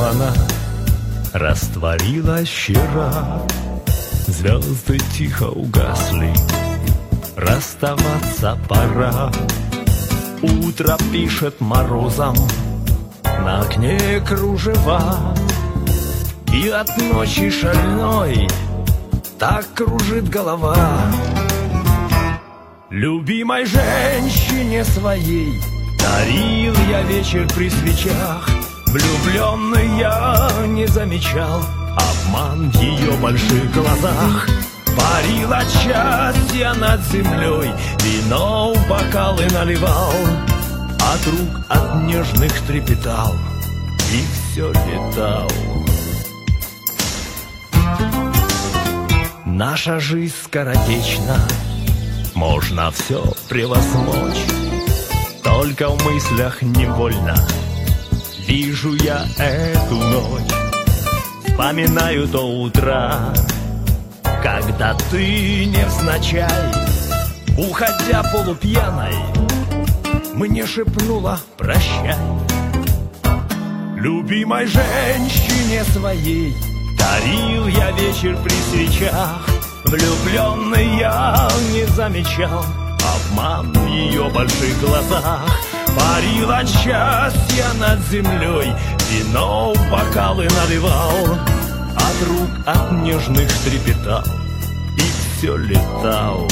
она растворилась вчера. Звезды тихо угасли, расставаться пора. Утро пишет морозом на окне кружева, и от ночи шальной так кружит голова. Любимой женщине своей дарил я вечер при свечах. Влюбленный я не замечал обман в ее больших глазах. Парил от счастья над землей, вино в бокалы наливал, от рук от нежных трепетал и все летал. Наша жизнь скоротечна, можно все превозмочь, только в мыслях невольно вижу я эту ночь. Вспоминаю то утро, когда ты невзначай, уходя полупьяной, мне шепнула прощай. Любимой женщине своей дарил я вечер при свечах. Влюбленный я не замечал обман в ее больших глазах. Парил от счастья над землей, вино в бокалы наливал, от рук от нежных трепетал и все летал.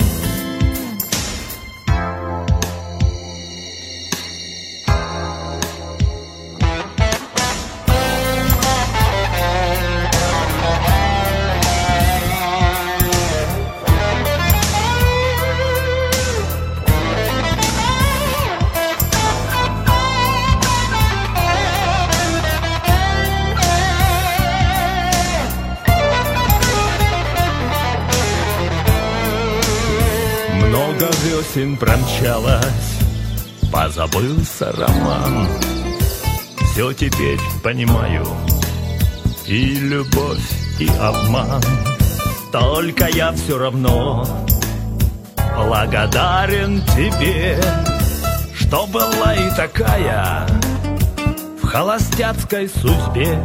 Много весен промчалось, позабылся роман. Все теперь понимаю, и любовь, и обман. Только я все равно благодарен тебе, что была и такая в холостяцкой судьбе.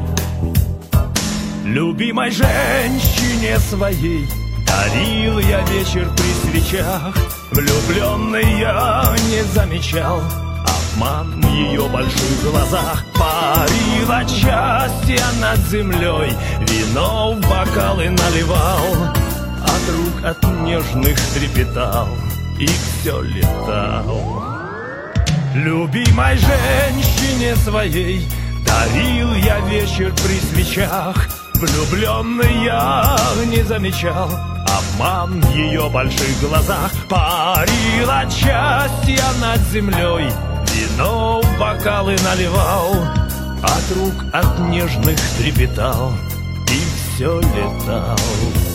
Любимой женщине своей дарил я вечер при свечах. Влюбленный я не замечал обман в ее больших глазах. Парил от счастья над землей, вино в бокалы наливал, от рук от нежных трепетал и все летал. Любимой женщине своей дарил я вечер при свечах. Влюбленный я не замечал обман в ее больших глазах. Парил от счастья над землей, вино в бокалы наливал, от рук от нежных трепетал и все летал.